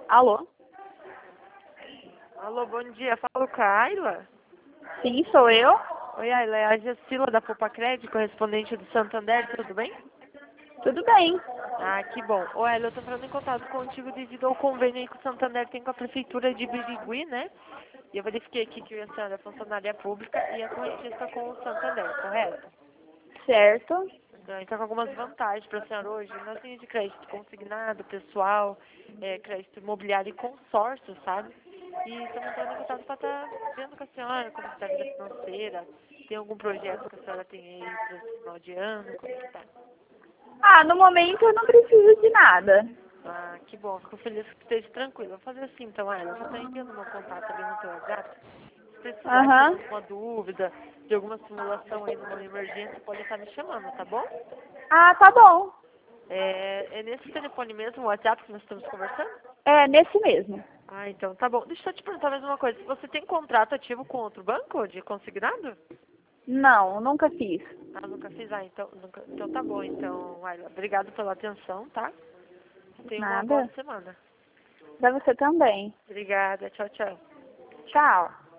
Alô? Alô, bom dia. Falo com a Ayla? Sim, sou eu. Oi, Ayla. É a Gessila da Poupa Crédito, correspondente do Santander. Tudo bem? Tudo bem. Ah, que bom. Ô, Ayla, eu tô falando em contato contigo devido ao convênio aí que o Santander tem com a Prefeitura de Birigui, né? E eu verifiquei aqui que a senhora é funcionária pública e é correntista com o Santander, correto? Certo. Então, com algumas vantagens para a senhora hoje, nós temos de crédito consignado, pessoal, crédito imobiliário e consórcio, sabe? E estamos entrando em contato para estar vendo com a senhora como está a vida financeira, tem algum projeto que a senhora tem aí para esse final de ano, como que tá? No momento eu não preciso de nada. Ah, que bom, fico feliz que esteja tranquilo. Vou fazer assim então, eu vou estar enviando meu contato ali no teu WhatsApp. Se precisar tirar Aham. alguma dúvida, de alguma simulação aí numa emergência, pode estar me chamando, tá bom? Tá bom. É nesse telefone mesmo, o WhatsApp que nós estamos conversando? É nesse mesmo. Ah, então tá bom. Deixa eu te perguntar mais uma coisa. Você tem contrato ativo com outro banco de consignado? Não, nunca fiz. Ah, nunca fiz. Ah, então, então tá bom. Então, Ayla, obrigado pela atenção, tá? Tenha uma boa Nada. semana. Pra você também. Obrigada. Tchau, tchau. Tchau.